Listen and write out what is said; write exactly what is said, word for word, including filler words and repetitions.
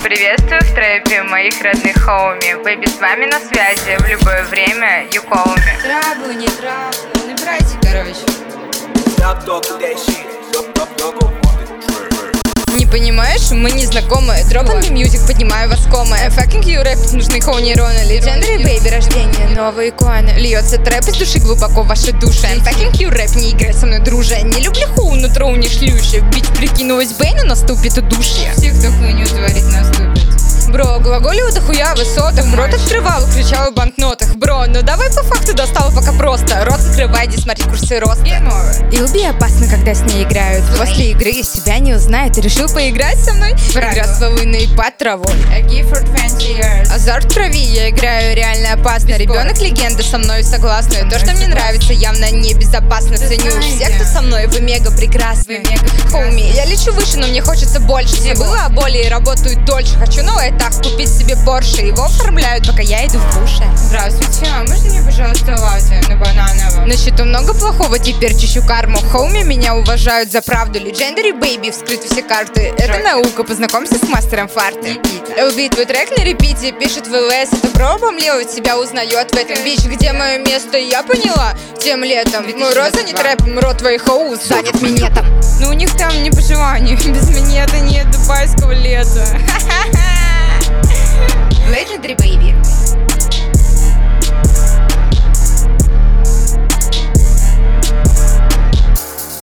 Приветствую в трэпе моих родных хоуми. Бэйби с вами на связи в любое время. You call me. Траблы, не траблы, набирайте, короче. Не понимаешь, мы не знакомы. Drop on the music, поднимаю вас комы. Fucking you, рэп, нужны хоу нейроны. Legendary baby, рождение, новые иконы. Льется трэп из души глубоко в ваши души. I'm fucking you, рэп, не играй со мной, друже. Не люблю хоу, но троу не шлюща. Бить прикинулась Бэйну, наступит удушье. Все, кто хуйню творит, наступит. Бро, глаголю дохуя высотах. Рот открывал, кричал в банкнотах. Бро, ну давай по факту достал пока просто. Рот открывай, иди смотри курсы роста. И уби опасно, когда с ней играют. После игры себя не узнает. Решил поиграть со мной? Игра с волыной под травой. A gift for twenty years. Азарт в крови, я играю реально опасно. Ребенок легенда, со мной согласны. То, что мне нравится, явно небезопасно. Ценю всех, кто со мной, вы мега прекрасны. Хоуми, я лечу выше, но мне хочется больше. Забыла о боли и работаю дольше. Хочу новое так, купить себе Порше. Его оформляют, пока я иду в душе. Здравствуйте, а можно мне, пожалуйста, латте на банановом? На счету много плохого, теперь чищу карму. Хоуми меня уважают за правду. Legendary baby, вскрыть все карты. Это наука, познакомься с мастером фарты. эл би твой трек на репите, пишет в эл эс. Это бро помлевает, себя узнает в этом. Бич, где мое место, я поняла. Тем летом мой рот занят рэпом, рот твоих хоу занят минетом. Ну у них там не по желанию, без минета нет дубайского лета. Legendary baby.